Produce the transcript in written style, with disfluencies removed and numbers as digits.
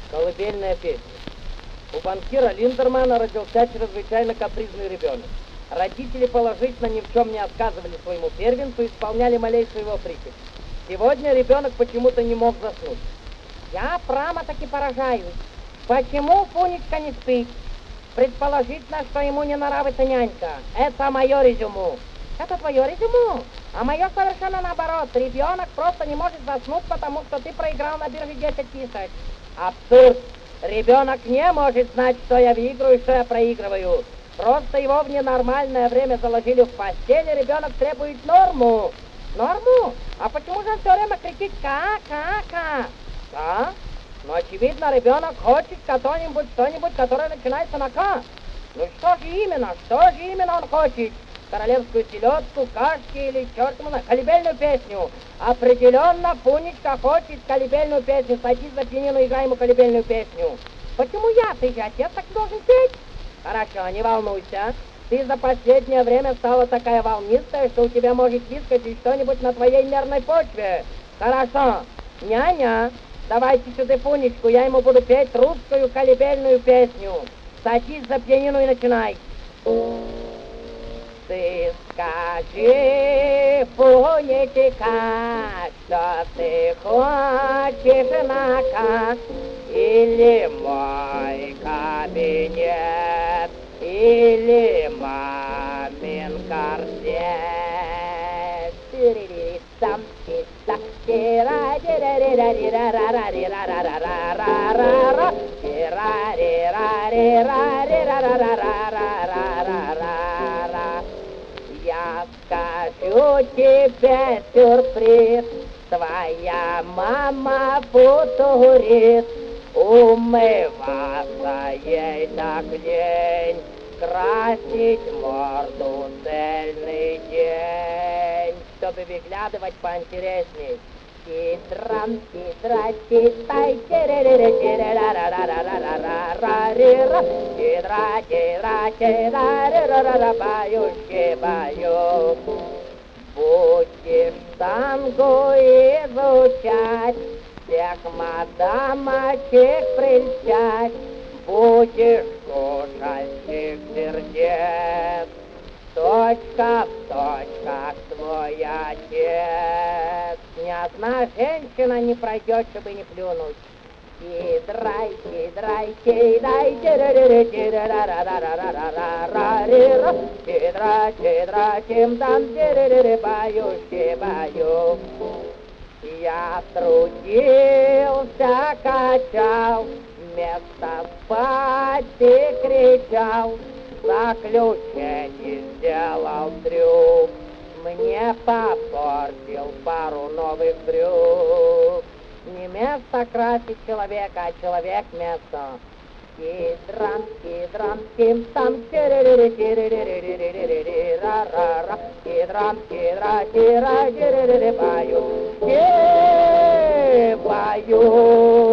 Колыбельная песня. У банкира Линдермана родился чрезвычайно капризный ребенок. Родители положительно ни в чем не отказывали своему первенцу и исполняли малейшую его прихоть. Сегодня ребенок почему-то не мог заснуть. Я прямо-таки поражаюсь. Почему Фунечка не спит? Предположительно, что ему не нравится нянька. Это мое резюме. Это твое резюме? А мое совершенно наоборот. Ребенок просто не может заснуть, потому что ты проиграл на бирже 10 тысяч. Абсурд! Ребенок не может знать, что я выиграю и что я проигрываю. Просто его в ненормальное время заложили в постель, и ребенок требует норму. Норму? А почему же он все время кричит «ка-ка-ка»? Да? Но очевидно, ребенок хочет что-нибудь, которое начинается на «ка». Ну что же именно он хочет? Королевскую селедку, кашки или, черт ему знает, колыбельную песню. Определенно Фунечка хочет колыбельную песню. Садись за пианино, играй ему колыбельную песню. Почему я? Ты же отец, так должен петь. Хорошо, не волнуйся. Ты за последнее время стала такая волнистая, что у тебя может выскочить что-нибудь на твоей нервной почве. Хорошо. Няня, давайте сюда Фунечку, я ему буду петь русскую колыбельную песню. Садись за пианино и начинай. Ты скажи, Фунечка, что ты хочешь на «ка», или мой кабинет, или мамин корсет. Сам тиса, тира тира тира тира ра ра ра ра ра ра ра ра, тира тира тира тира ра ра ра ра ра ра ра. Я скажу тебе сюрприз, твоя мама футурист, умываться ей так лень, красить морду цельный день, чтобы выглядывать поинтересней. Титрам, титра, титай, тире-ре-ре, тире-ра-ра-ра-ра-ра-ра-ра-ра-ра, титра, титра, тира-ра-ра-ра-ра, баюшки, баю. Будешь танго изучать, всех мадамочек прельщать, будешь кушать всех сердец, точка в точках твой отец. Ни одна женщина не пройдет, чтобы не плюнуть. Тидрай, тидрай, тидрай, тидрай, тидрай, тидрай, тидрай, тим-там, тидрай, баюшки, баю. Я трудился, качал, вместо спать и кричал, заключение сделал трюк, мне попортил пару новых брюк. Не место красит человека, а человек место. Тидрам, тидрам, тим-там, тири-ри-ри, тири-ри-ри-ри-ри-ри-ри, ра-ра-ра, тидрам, тидра, тира, тири-ри-ри, баю, баю.